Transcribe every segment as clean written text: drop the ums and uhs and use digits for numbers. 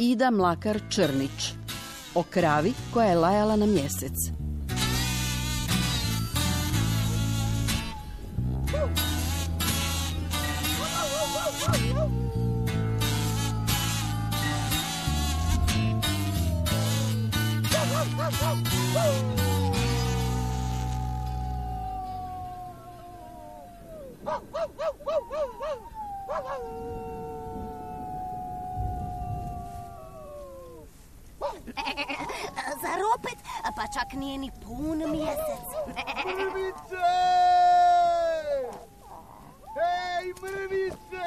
Ida Mlakar Črnić. O kravi koja je lajala na mjesec. Zar opet? Pa čak nije ni pun mjesec. Mrvice! Hej, mrvice!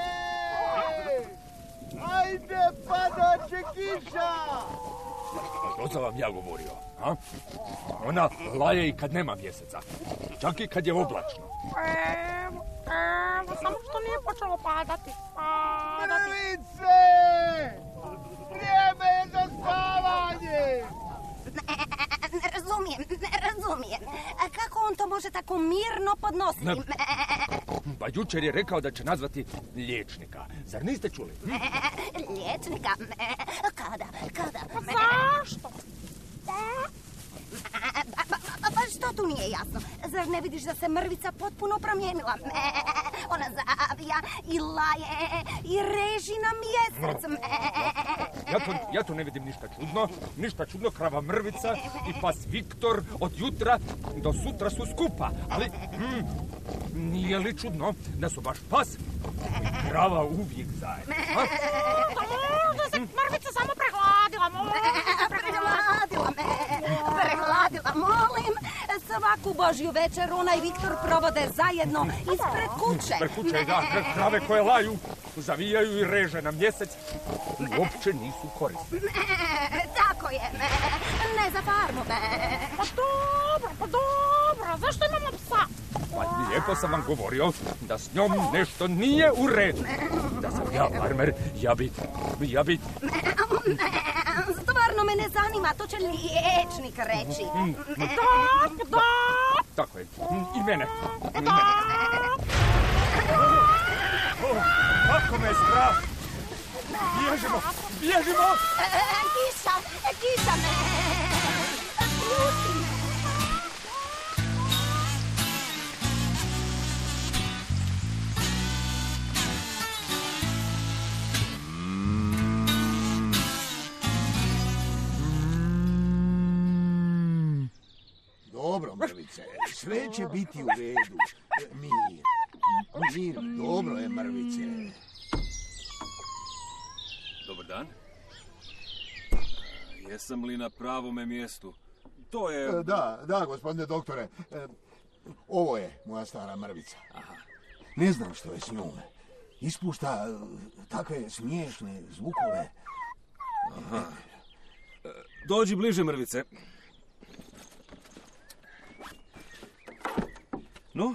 Ajde, padat će kiša! To sam vam ja govorio, a? Ona laje i kad nema mjeseca, čak i kad je oblačno. Samo što nije počelo padati. Mrvice! Vrijeme je za spavanje! Ne razumijem. A kako on to može tako mirno podnositi? Pa jučer je rekao da će nazvati liječnika. Zar niste čuli? Liječnika? Kada? Zašto? Pa što tu nije jasno? Zar ne vidiš da se mrvica potpuno promijenila? Ona zavija i laje i reži na mjesec. Ja to ne vidim ništa čudno, krava mrvica i pas Viktor od jutra do sutra su skupa, ali nije li čudno da su baš pas i krava uvijek zajedno? Možda se mrvica samo prehladila. Prehladila, molim. Svaku Božju večer ona i Viktor provode zajedno ispred kuće. Ispred kuće, da, krave koje laju, zavijaju i reže na mjesec, uopće nisu korisne. Tako je, ne za farmu. Pa dobro, zašto imamo psa? Pa lijepo sam vam govorio da s njom nešto nije u redu. Da sam ja farmer, ja bi... Stvarno me ne zanima, to će liječnik reći. Da. Tako je, i mene. Kako me je strah! Bježimo! Kiša me! Pusti me! Dobro, mrvice, sve će biti u redu. Mir, dobro je, mrvice. Dobar dan. Jesam li na pravome mjestu? To je... Da, gospodine doktore. Ovo je moja stara mrvica. Aha. Ne znam što je s njom. Ispušta takve smiješne zvukove. Aha. Dođi bliže, mrvice. No?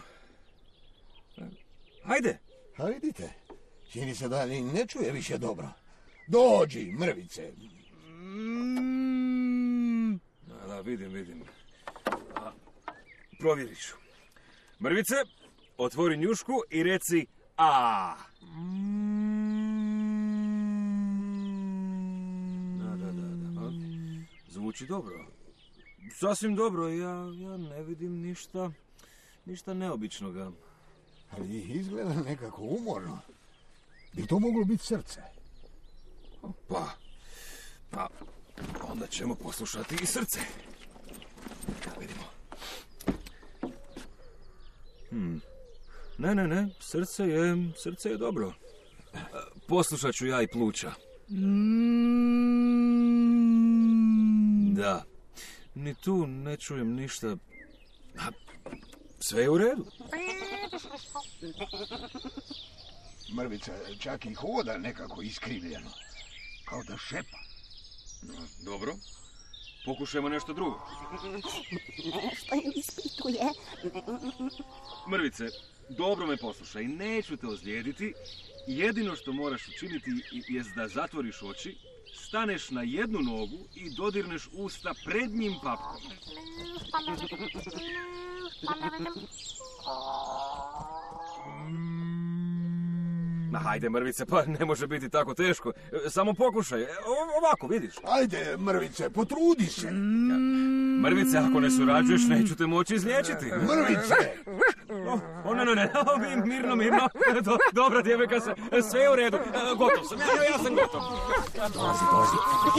Hajde. Hajdite. Čini se da ni ne čuje više dobro. Dođi, mrvice. Da, vidim. Provjerit ću. Mrvice, otvori njušku i reci a. Da. Zvuči dobro. Sasvim dobro, ja ne vidim ništa neobičnoga. Ali izgleda nekako umorno. Bi to moglo biti srce? Pa, onda ćemo poslušati i srce. Da vidimo. Ne, srce je dobro. Poslušat ću ja i pluća. Da, ni tu ne čujem ništa. Sve je u redu. Mrvica čak i hoda nekako iskrivljeno. Kao da šepa. Dobro. Pokušajmo nešto drugo. Nešto im ispituje. Mrvice, dobro me poslušaj. Neću te ozlijediti. Jedino što moraš učiniti jest da zatvoriš oči, staneš na jednu nogu i dodirneš usta prednjim papkom. Hajde, Mrvice, pa ne može biti tako teško. Samo pokušaj. Ovako, vidiš. Ajde, Mrvice, potrudi se. Mrvice, ako ne surađuješ, neću te moći izliječiti. Mrvice! Ne, mirno. Dobra djevojka, sve je u redu. Gotov sam, ja sam gotov. Dolazi.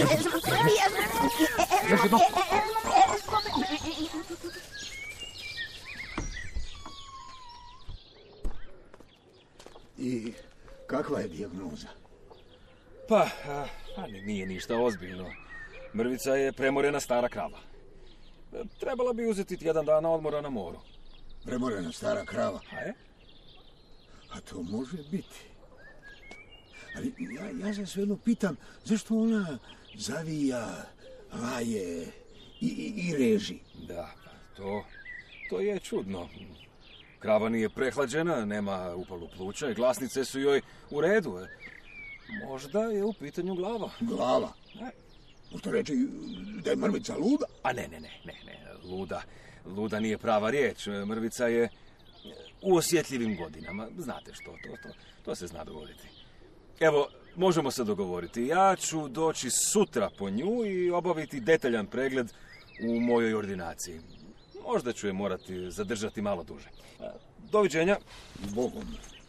I kakva je dijagnoza? Pa, nije ništa ozbiljno. Mrvica je premorena stara krava. Trebala bi uzeti tjedan dana odmora na moru. Premorena stara krava? A? A to može biti. Ali ja se svejedno pitam, zašto ona zavija, laje i reži? Da, to je čudno. Krava nije prehlađena, nema upalu pluća i glasnice su joj u redu. Možda je u pitanju glava. Glava? Možda reći da je Mrvica luda? A ne. Luda nije prava riječ. Mrvica je u osjetljivim godinama. Znate što, to se zna dogoditi. Evo, možemo se dogovoriti. Ja ću doći sutra po nju i obaviti detaljan pregled u mojoj ordinaciji. Možda ću je morati zadržati malo duže. Doviđenja. Bogom.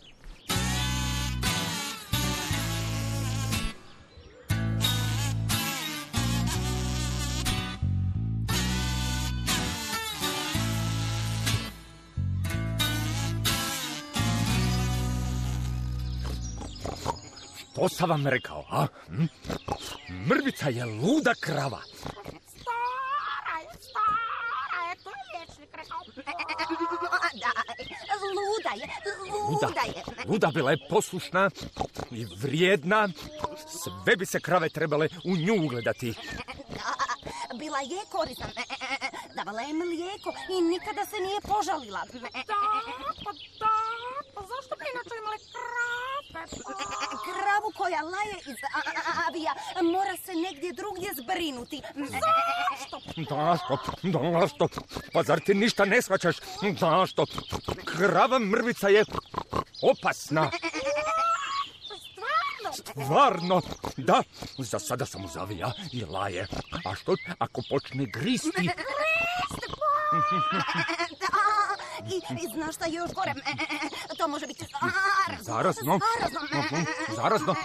To sam vam rekao, a? Mrvica je luda krava. Stara je, to je liječnik rekao. Luda je. Luda bila je poslušna i vrijedna. Sve bi se krave trebale u nju ugledati. Bila je korisna. Davala je mlijeko i nikada se nije požalila. Pa zašto bi inače imali krave? Kravu koja laje i zavija mora se negdje drugdje zbrinuti. Zašto? Pa zar ti ništa ne shvaćaš? Zašto? Krava Mrvica je opasna. Stvarno? Da, za sada samo zavija i laje. A što ako počne gristi? I znaš šta je još gore? To može biti zarazno. Zarazno.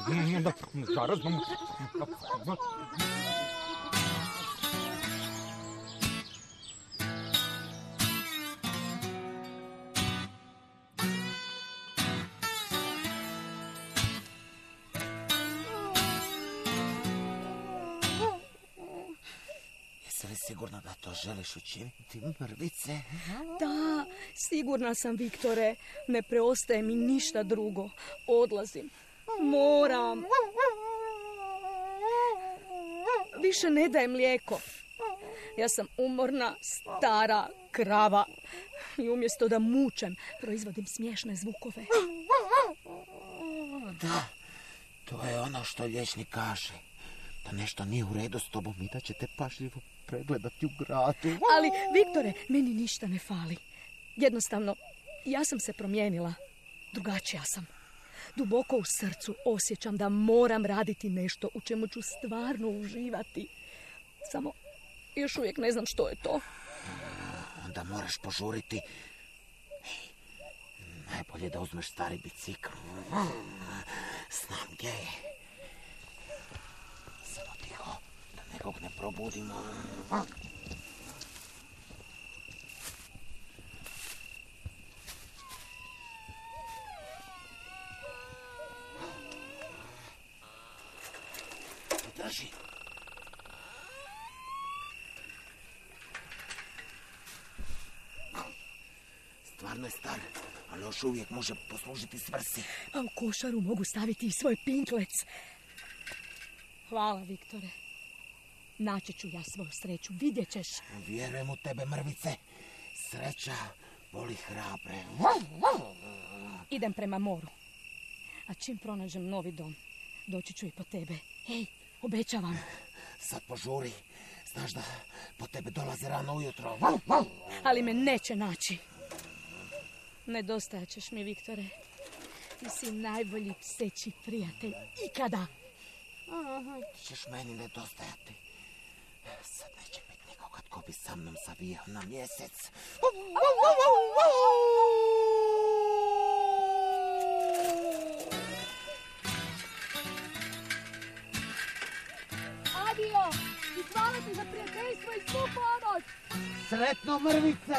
Jesi li sigurna da to želiš učiniti, Mrvice? Da, sigurna sam, Viktore. Ne preostaje mi ništa drugo. Odlazim. Moram. Više ne daje mlijeko. Ja sam umorna, stara krava. I umjesto da mučem, proizvodim smiješne zvukove. Da, to je ono što liječnik kaže. Da nešto nije u redu s tobom i da će te pažljivo pregledati u gradu. Ali, Viktore, meni ništa ne fali. Jednostavno, ja sam se promijenila. Drugačija sam. Duboko u srcu osjećam da moram raditi nešto u čemu ću stvarno uživati. Samo, još uvijek ne znam što je to. Onda moraš požuriti. Najbolje da uzmeš stari bicikl. Znam gdje je. Samo tiho, da nekog ne probudimo. Drži. Stvarno je star, ali još uvijek može poslužiti svrsi. A u košaru mogu staviti i svoj pinklec. Hvala, Viktore. Naći ću ja svoju sreću, vidjet ćeš. Vjerujem u tebe, Mrvice. Sreća voli hrabre. Idem prema moru. A čim pronađem novi dom, doći ću i po tebe. Hej, obećavam. Sad požuri. Znaš da po tebe dolaze rano ujutro. Ali me neće naći. Nedostajat ćeš mi, Viktore. Ti si najbolji pseći prijatelj ikada. Ti ćeš meni nedostajati. Sad neće biti nikoga tko bi sa mnom savijao na mjesec. Adio! I hvala ti za prijateljstvo i svu pomoć! Sretno, mrvice!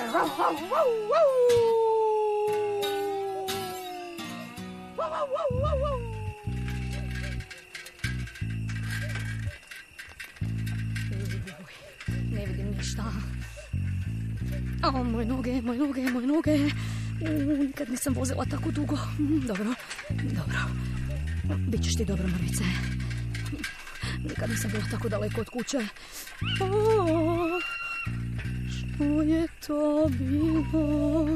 Ne vidim ništa. Moje noge. Nikad nisam vozila tako dugo. Dobro. Bićeš ti dobro, mrvice. Nikad nisam bila tako daleko od kuće. Što je to bilo?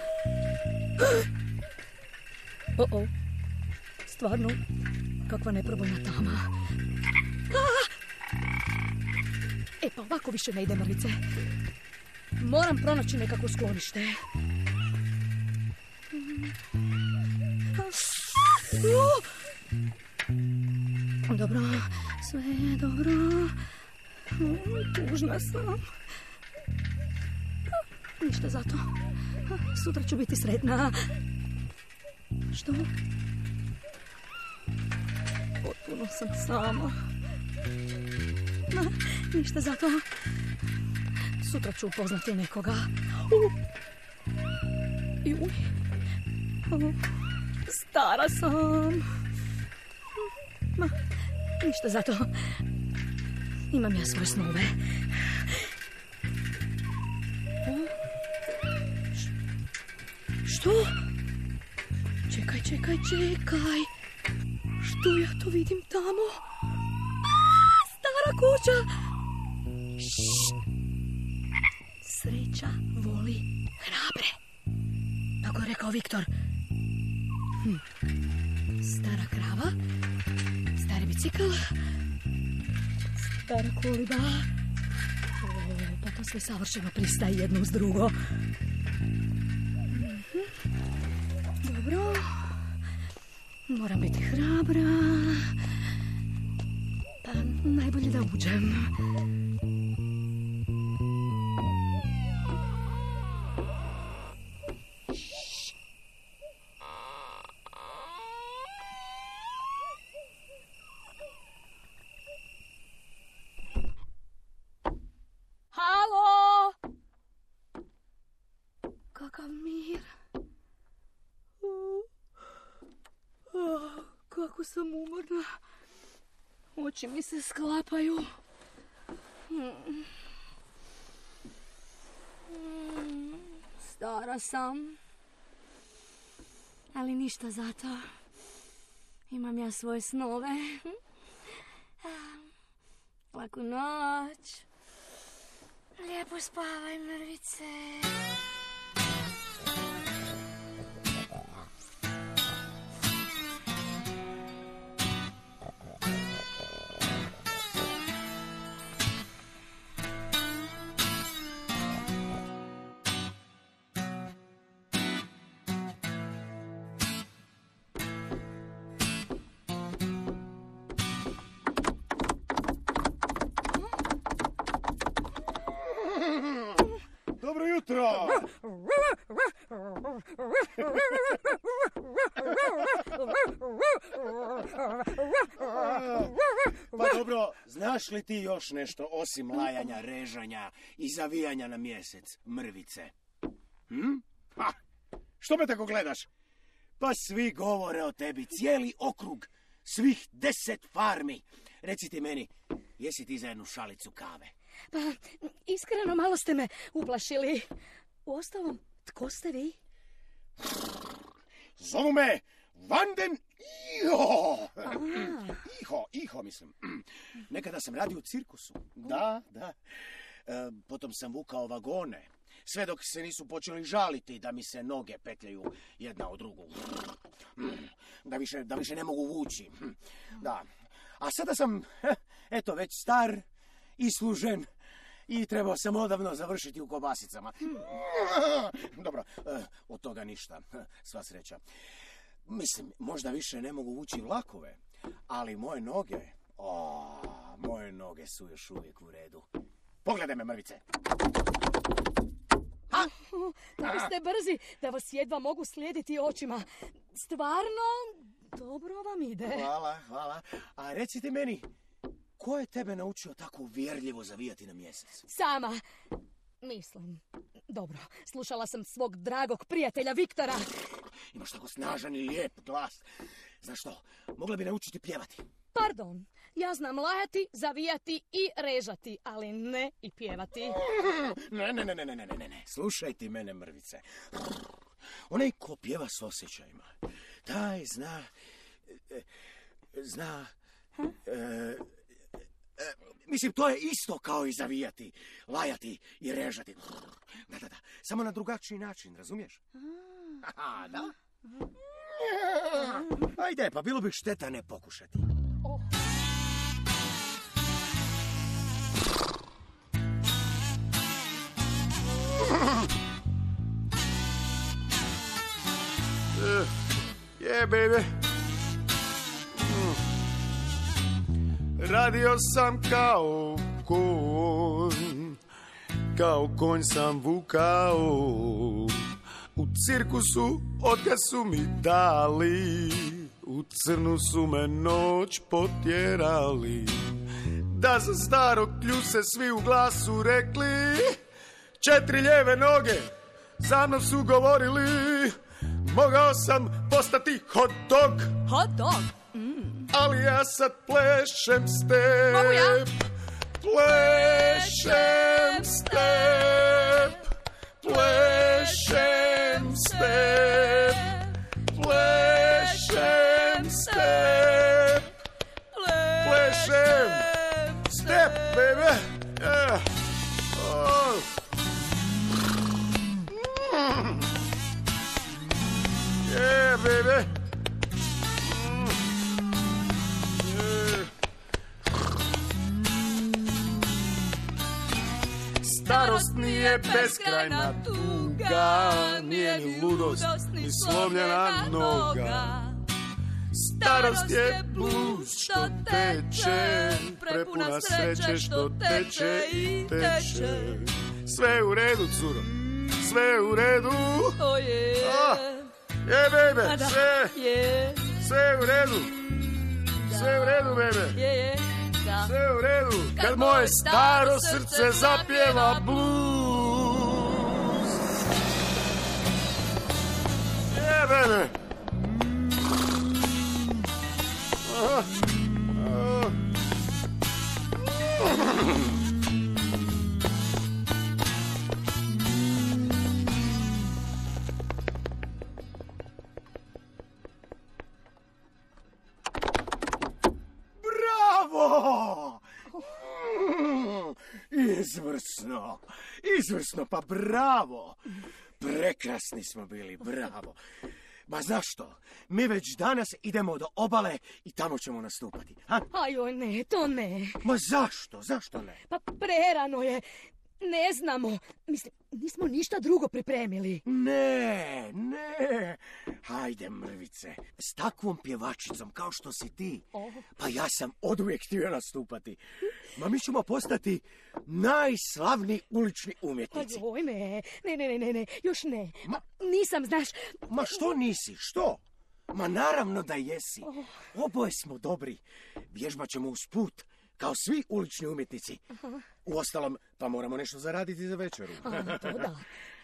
Stvarno, kakva neprobojna tama. Pa ovako više ne ide, mrvice. Moram pronaći nekako sklonište. Dobro, sve je dobro. Tužna sam. Ništa zato. Sutra ću biti sretna. Što? Potpuno sam sama. Ništa zato. Sutra ću upoznati nekoga. Stara sam. Ništa zato. Imam ja svoje snove. Što? Čekaj. Što ja to vidim tamo? Stara kuća. Sreća voli hrabre. Tako je rekao Viktor. Stara krava, stari bicikl, stara koliba. Pa to sve savršeno pristaje jedno uz drugo. Dobro. Moram biti hrabra. Pa najbolje da uđem. Kakav mir. Kako sam umorna. Oči mi se sklapaju. Stara sam. Ali ništa zato. Imam ja svoje snove. Laku noć. Lijepo spavaj, mrvice. Dobro jutro! Pa dobro, znaš li ti još nešto osim lajanja, režanja i zavijanja na mjesec, mrvice? Što me tako gledaš? Pa svi govore o tebi, cijeli okrug, svih 10 farmi. Reci ti meni, jesi ti za jednu šalicu kave? Pa, iskreno malo ste me uplašili. Uostalom, tko ste vi? Zovu me Vanden Iho, mislim. Nekada sam radio u cirkusu. Da. Potom sam vukao vagone. Sve dok se nisu počeli žaliti da mi se noge petljaju jedna od drugu. Da više ne mogu vući. Da. A sada sam, eto, već star, islužen i trebao sam odavno završiti u kobasicama. Dobro, od toga ništa, sva sreća. Mislim, možda više ne mogu vući vlakove, ali moje noge... moje noge su još uvijek u redu. Pogledaj me, mrvice. Tako ste brzi da vas jedva mogu slijediti očima. Stvarno, dobro vam ide. Hvala. A recite meni, ko je tebe naučio tako uvjerljivo zavijati na mjesec? Sama. Mislim. Dobro, slušala sam svog dragog prijatelja Viktora. Imaš tako snažan i lijep glas. Znaš što, mogla bi naučiti pjevati. Pardon, ja znam lajati, zavijati i režati, ali ne i pjevati. Ne. Slušaj ti mene, mrvice. Onaj ko pjeva s osjećajima, taj zna... Mislim, to je isto kao i zavijati, lajati i režati. Da. Samo na drugačiji način, razumiješ? Da? Ajde, pa bilo bi šteta ne pokušati. Yeah, baby. Radio sam kao konj sam vukao u cirkusu otkad su mi dali, u crnu su me noć potjerali. Da za starog kljuse svi u glasu rekli, 4 lijeve noge za mnom su govorili, mogao sam postati hot dog. Hot dog? Ali ja sad plešem step. Mogu ja? Plešem step. Plešem step. Plešem step. Plešem step, baby. Yeah. Oh. Yeah, baby. Starost nije beskrajna tuga, nije ni ludost, ni slomljena noga. Starost je bluz što teče, prepuna sreće što teče i teče. Sve u redu, curo, sve u redu. Oh je. Je, baby, sve u redu. Sve u redu, baby. Je. Sve u redu, kad moje staro srce zapjeva blues. Yeah, baby. Izvrsno, pa bravo. Prekrasni smo bili, bravo. Ma zašto? Mi već danas idemo do obale i tamo ćemo nastupati. Ajoj, ne, to ne. Ma zašto ne? Pa prerano je. Ne znamo. Mislim, nismo ništa drugo pripremili. Ne. Hajde, mrvice. S takvom pjevačicom kao što si ti. Pa ja sam oduvijek htio nastupati. Ma mi ćemo postati najslavniji ulični umjetnici. Ajoj, ne. Još ne. Nisam, znaš. Ma što nisi, što? Ma naravno da jesi. Oboje smo dobri. Vježbat ćemo usput. Kao svi ulični umjetnici. Uostalom, pa moramo nešto zaraditi za večeru. To da.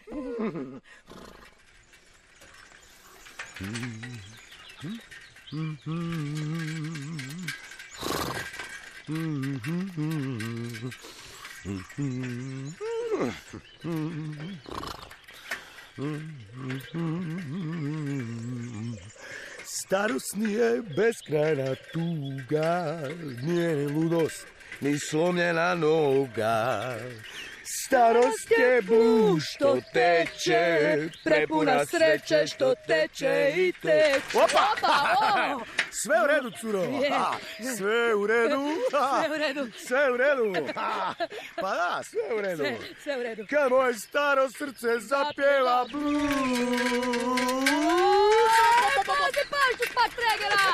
Starost nije beskrajna tuga, nije ni ludost, ni slomljena noga. Starost je bluz što teče, prepuna sreće što teče i teče. Opa! Sve u redu, curo. Sve u redu. Sve u redu. Pa da, sve u redu. Sve u redu. Kad moje staro srce zapjeva blues. se pašu, spak tregera!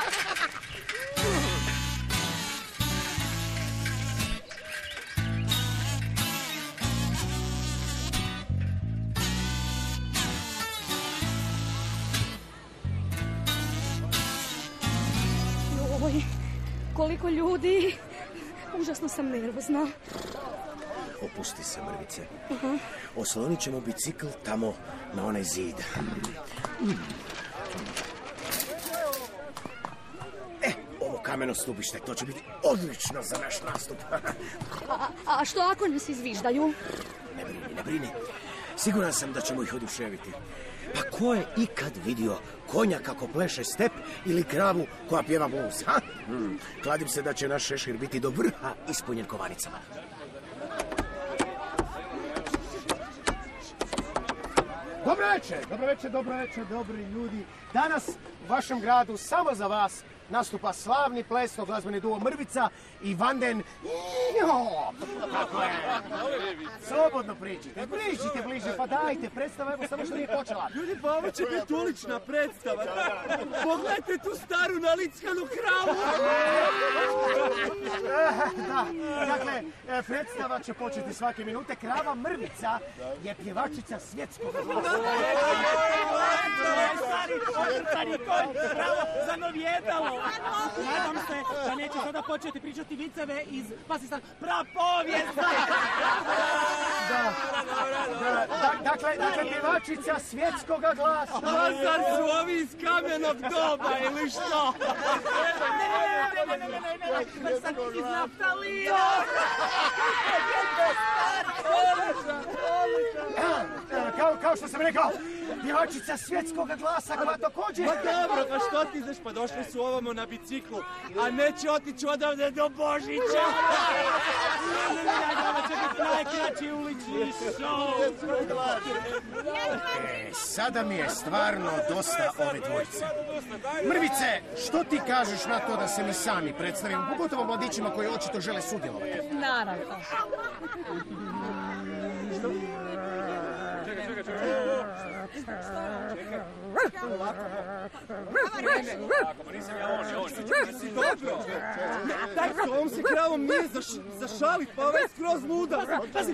Joj, koliko ljudi. Užasno sam nervozna. Opusti se, mrvice. Oslonit ćemo bicikl tamo na onaj zid. Ovo kameno stubište, to će biti odlično za naš nastup. A što ako nas izviždaju? Ne brini. Siguran sam da ćemo ih oduševiti. Pa ko je ikad vidio konja kako pleše step ili kravu koja pjeva blues, ha? Kladim se da će naš šešir biti do vrha ispunjen kovanicama. Dobro večer, dobri ljudi. Danas u vašem gradu samo za vas nastupa slavni plesno-glazbeni duo Mrvica i Vanden. Kako je? Slobodno priđite bliže, pa dajte, predstava evo samo što nije počela. Ljudi, pa ovo će biti ulična predstava. Pogledajte tu staru nalickanu kravu. Da, dakle, predstava će početi svake minute. Krava Mrvica je pjevačica svjetskog glasa. Stari potrtani konj, pravo zanovjetalo. Nadam se da neće sada početi pričati viceve iz, pazi sad, prapovijesti. Dakle, pjevačica svjetskoga glasa. A zar su ovi iz kamenog doba ili što? Ne, sad iz naftalina. Kao što sam rekao, pjevačica svjetskoga glasa koja također... Pa dobro, pa što ti znaš, pa došli su ovamo na biciklu, a neće otići odavde do Božića. Ovo će biti najkraći ulični šou. Sada mi je stvarno dosta ove dvojice. Mrvice, što ti kažeš na to da se mi sami predstavimo, pogotovo mladićima koji očito žele sudjelovati? Naravno. Daj, s ovom se kravom nije zašalit, pa ovaj je skroz luda. Pazi,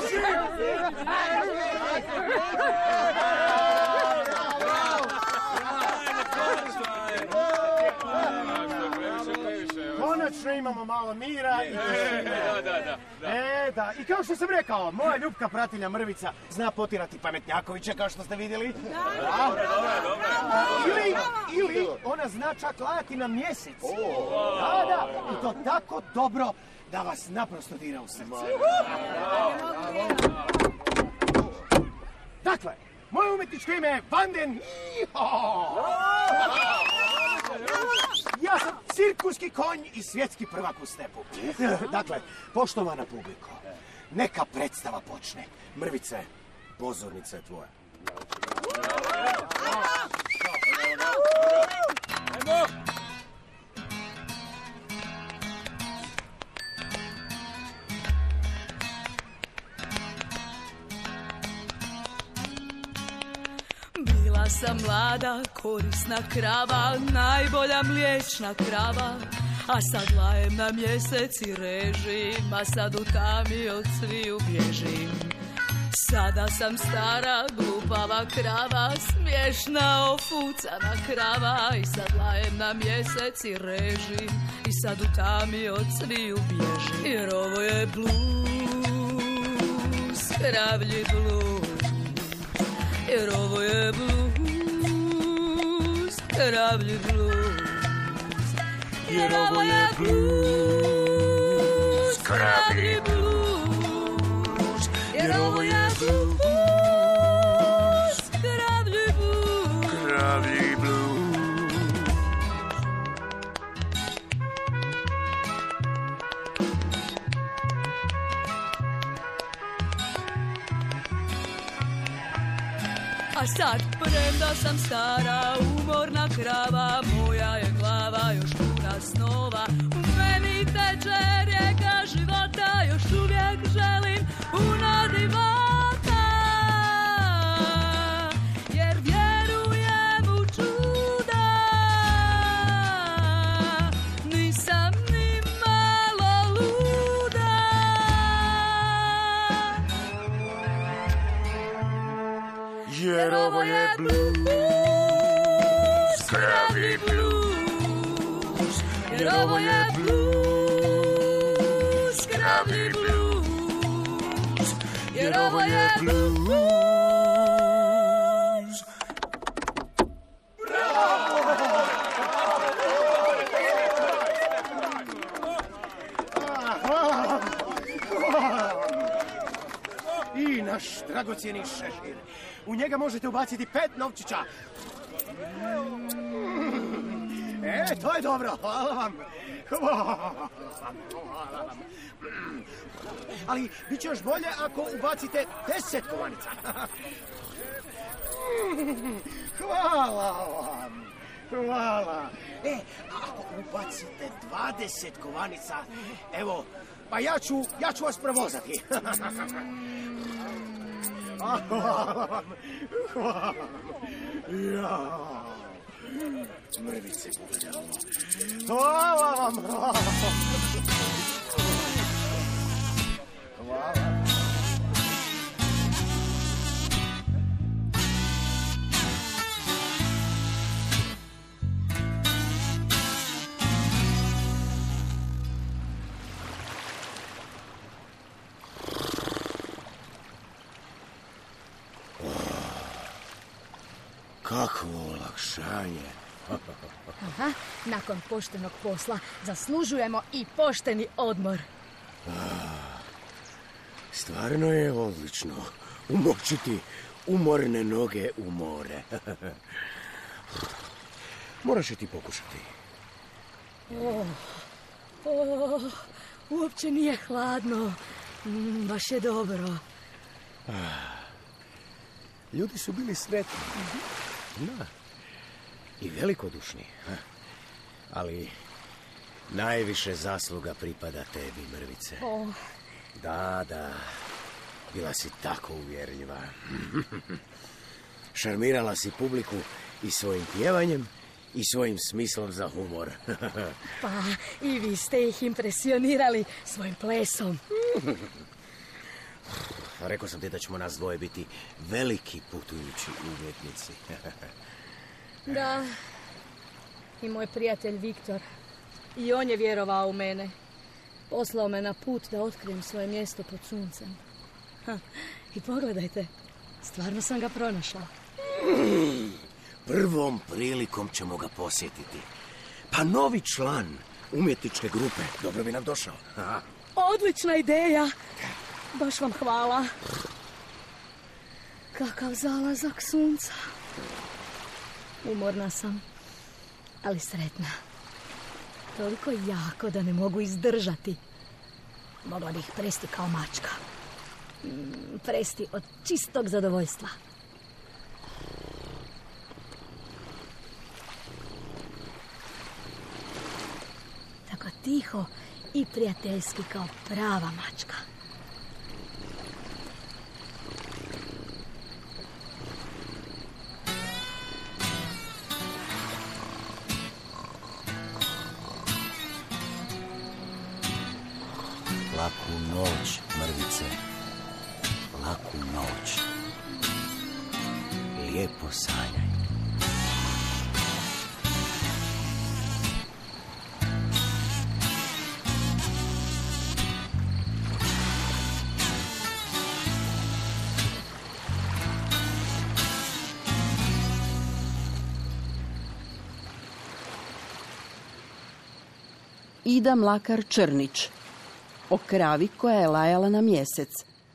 Konačno imamo malo mira i da. I kao što sam rekao, moja ljubka pratilja Mrvica zna potirati pametnjakovića, kao što ste vidjeli. Ili ona zna čak lajati na mjesec. Da, i to tako dobro da vas naprosto dira u srce. Dakle, moje umjetničko ime je Vanden. Ja sam cirkuski konj i svjetski prvak u stepu. Dakle, poštovana publiko, neka predstava počne. Mrvice, pozornica je tvoja. Bila sam mlada, korisna krava, najbolja mliječna krava, a sad lajem na mjesec i režim, a sad u tami od sviju bježim. Sada sam stara, glupava krava, smiješna ofucana krava, i sad lajem na mjesec i režim, i sad u tami od sviju bježim. Jer ovo je blues, kravlji blues, jer ovo je blues, kravlji blues, jer ovo je blues, kravlji blues, jer ovo je blues, kravlji blues, kravlji blues. A sad, premda sam stara, umorna krava, moja je glava još puna snova. U meni teče rijeka života, još uvijek želim puno divota. Jer vjerujem u čuda, jer ovo je blues, pravi blues, jer ovo je blues, pravi blues, jer ovo je blues. I naš dragocjeni šešir. U njega možete ubaciti 5 novčića. To je dobro. Hvala vam. Hvala vam. Ali bit će još bolje ako ubacite 10 kovanica. Hvala vam. Hvala. Ako ubacite 20 kovanica, evo, pa ja ću vas provozati. Hvala vam. Hvala vam. Ja. Mrvice, pogledaj ovo. Hvala vam. Hvala vam. Hvala. Kakvo olakšanje. Aha, nakon poštenog posla zaslužujemo i pošteni odmor. Stvarno je odlično umočiti umorne noge u more. Moraš i ti pokušati. Uopće nije hladno. Baš je dobro. Ljudi su bili sretni. Da. I velikodušni. Ali najviše zasluga pripada tebi, Mrvice. Da. Bila si tako uvjerljiva. Šarmirala si publiku i svojim pjevanjem i svojim smislom za humor. Pa i vi ste ih impresionirali svojim plesom. Rekao sam ti da ćemo nas dvoje biti veliki putujući umjetnici. Da. I moj prijatelj Viktor. I on je vjerovao u mene. Poslao me na put da otkrijem svoje mjesto pod suncem. I pogledajte, stvarno sam ga pronašla. Prvom prilikom ćemo ga posjetiti. Pa novi član umjetničke grupe dobro bi nam došao. Odlična ideja. Baš vam hvala. Kakav zalazak sunca. Umorna sam, ali sretna. Toliko jako da ne mogu izdržati. Mogla bih presti kao mačka. Presti od čistog zadovoljstva. Tako tiho i prijateljski kao prava mačka. Laku noć, Mrvice. Laku noć. Lijepo sanjaj. Ida Mlakar-Črnić. O kravi koja je lajala na mjesec.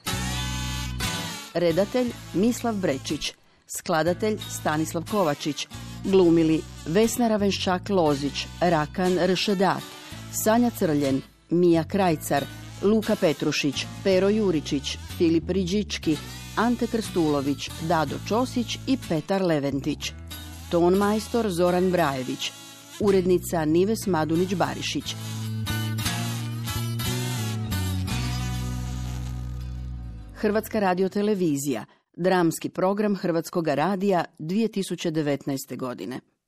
Redatelj Mislav Brečić. Skladatelj Stanislav Kovačić. Glumili Vesna Ravenščak-Lozić, Rakan Ršedat, Sanja Crljen, Mija Krajcar, Luka Petrušić, Pero Juričić, Filip Riđički, Ante Krstulović, Dado Čosić i Petar Leventić. Ton majstor Zoran Brajević. Urednica Nives Madunić-Barišić. Hrvatska radiotelevizija, dramski program Hrvatskoga radija 2019. godine.